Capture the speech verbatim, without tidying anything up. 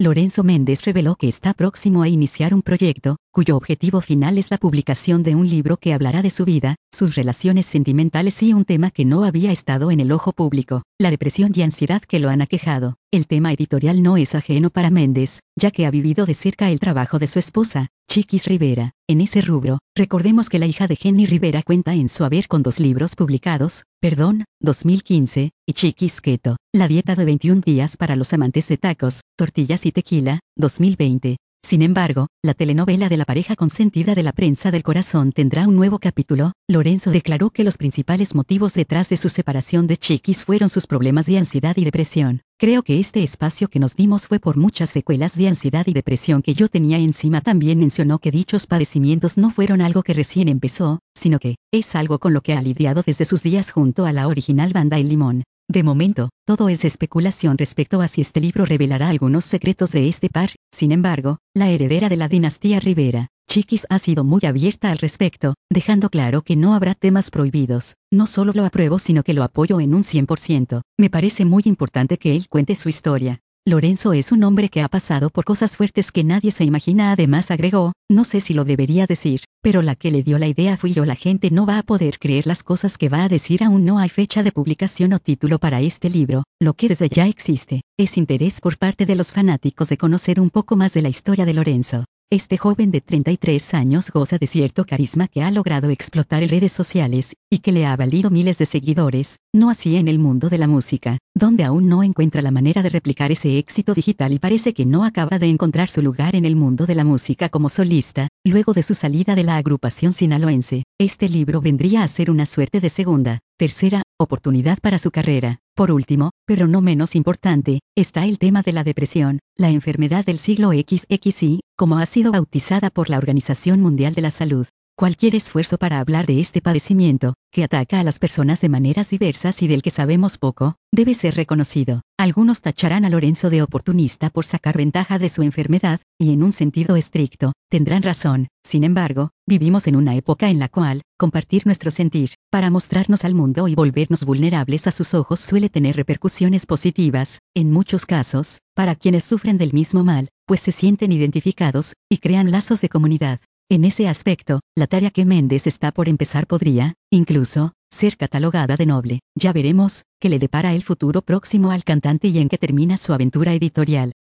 Lorenzo Méndez reveló que está próximo a iniciar un proyecto, cuyo objetivo final es la publicación de un libro que hablará de su vida, sus relaciones sentimentales y un tema que no había estado en el ojo público, la depresión y ansiedad que lo han aquejado. El tema editorial no es ajeno para Méndez, ya que ha vivido de cerca el trabajo de su esposa, Chiquis Rivera. En ese rubro, recordemos que la hija de Jenny Rivera cuenta en su haber con dos libros publicados, Perdón, dos mil quince, y Chiquis Keto, la dieta de veintiún días para los amantes de tacos, tortillas y tequila, dos mil veinte. Sin embargo, la telenovela de la pareja consentida de la prensa del corazón tendrá un nuevo capítulo. Lorenzo declaró que los principales motivos detrás de su separación de Chiquis fueron sus problemas de ansiedad y depresión. Creo que este espacio que nos dimos fue por muchas secuelas de ansiedad y depresión que yo tenía encima. También mencionó que dichos padecimientos no fueron algo que recién empezó, sino que es algo con lo que ha lidiado desde sus días junto a la original banda El Limón. De momento, todo es especulación respecto a si este libro revelará algunos secretos de este par. Sin embargo, la heredera de la dinastía Rivera, Chiquis, ha sido muy abierta al respecto, dejando claro que no habrá temas prohibidos. No solo lo apruebo, sino que lo apoyo en un cien por ciento. Me parece muy importante que él cuente su historia. Lorenzo es un hombre que ha pasado por cosas fuertes que nadie se imagina. Además agregó, no sé si lo debería decir, pero la que le dio la idea fui yo. La gente no va a poder creer las cosas que va a decir. Aún no hay fecha de publicación o título para este libro. Lo que desde ya existe, es interés por parte de los fanáticos de conocer un poco más de la historia de Lorenzo. Este joven de treinta y tres años goza de cierto carisma que ha logrado explotar en redes sociales, y que le ha valido miles de seguidores, no así en el mundo de la música, donde aún no encuentra la manera de replicar ese éxito digital y parece que no acaba de encontrar su lugar en el mundo de la música como solista. Luego de su salida de la agrupación sinaloense, este libro vendría a ser una suerte de segunda, tercera, oportunidad para su carrera. Por último, pero no menos importante, está el tema de la depresión, la enfermedad del siglo equis equis y, como ha sido bautizada por la Organización Mundial de la Salud. Cualquier esfuerzo para hablar de este padecimiento, que ataca a las personas de maneras diversas y del que sabemos poco, debe ser reconocido. Algunos tacharán a Lorenzo de oportunista por sacar ventaja de su enfermedad, y en un sentido estricto, tendrán razón. Sin embargo, vivimos en una época en la cual, compartir nuestro sentir, para mostrarnos al mundo y volvernos vulnerables a sus ojos suele tener repercusiones positivas, en muchos casos, para quienes sufren del mismo mal, pues se sienten identificados, y crean lazos de comunidad. En ese aspecto, la tarea que Méndez está por empezar podría, incluso, ser catalogada de noble. Ya veremos, qué le depara el futuro próximo al cantante y en qué termina su aventura editorial.